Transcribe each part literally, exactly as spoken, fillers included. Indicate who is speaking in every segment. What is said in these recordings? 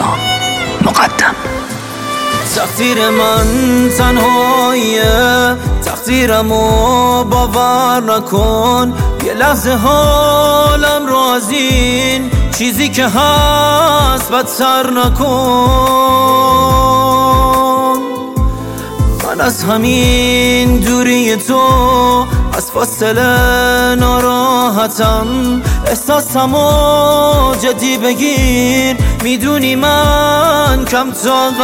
Speaker 1: رزام مقدم.
Speaker 2: تقدیر من تنهاییه، تقدیرمو باور نکن. یه لحظه حالم رو از این چیزی که هست بدتر نکن. من از همین دوری تو، از فاصله ناراحتم. احساسمو جدی بگیر، میدونی من کم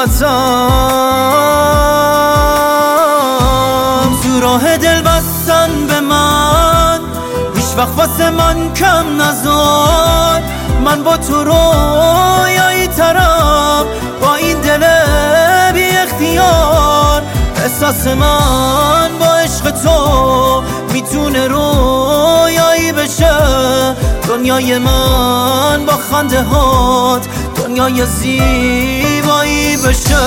Speaker 2: طاقتم. تو راه دل بستن به من هیچ وقت واسه من کم نذار. من با تو رویایی ترم، با این دل بی اختیار. احساس من با عشق تو میتونه رویایی بشه. دنیای من با خنده هات دنیای زیبایی بشه.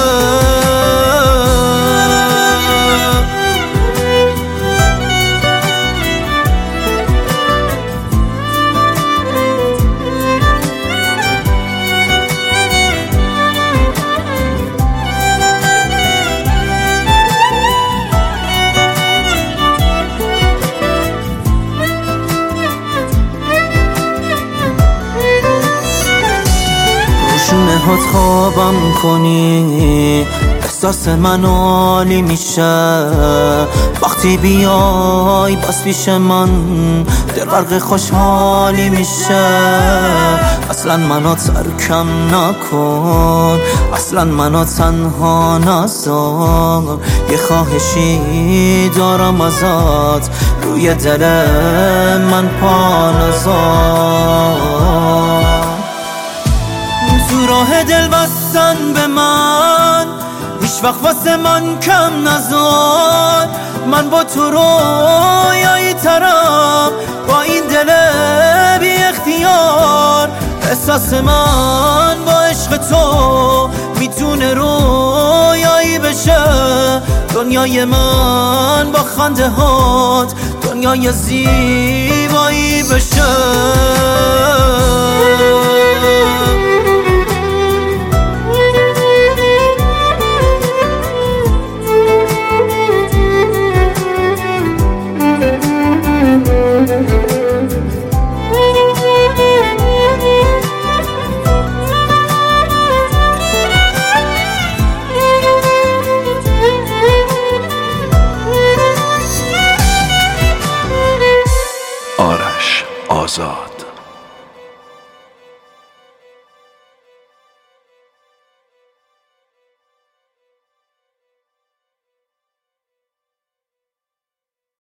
Speaker 2: نهات خوابم کنی، احساس من عالی میشه. وقتی بیای بس پیش من دل غرق خوشحالی میشه. اصلا منو ترکم نکن، اصلا منو تنها نذار. یه خواهشی دارم ازت، روی دل من پا نذار. تو راه دل بستن به من هیچ وقت واسه من کم نذار. من با تو رویایی ترم، با این دل بی اختیار. احساس من با عشق تو میتونه رویایی بشه. دنیای من با خنده هات دنیای زیبایی بشه.
Speaker 1: آرش آزاد.